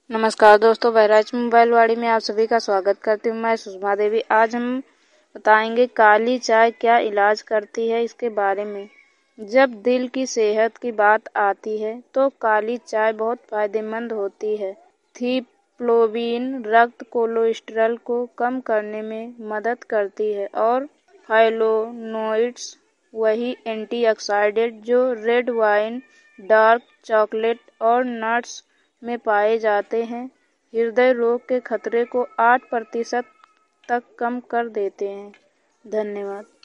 नमस्कार दोस्तों, बहराइच मोबाइल वाड़ी में आप सभी का स्वागत करती हूँ। मैं सुषमा देवी। आज हम बताएंगे काली चाय क्या इलाज करती है इसके बारे में। जब दिल की सेहत की बात आती है तो काली चाय बहुत फायदेमंद होती है। थियोफ्लोविन रक्त कोलेस्ट्रॉल को कम करने में मदद करती है और फ्लेवोनोइड्स वही एंटीऑक्सीडेंट जो रेड वाइन, डार्क चॉकलेट और नट्स में पाए जाते हैं, हृदय रोग के खतरे को 8% तक कम कर देते हैं। धन्यवाद।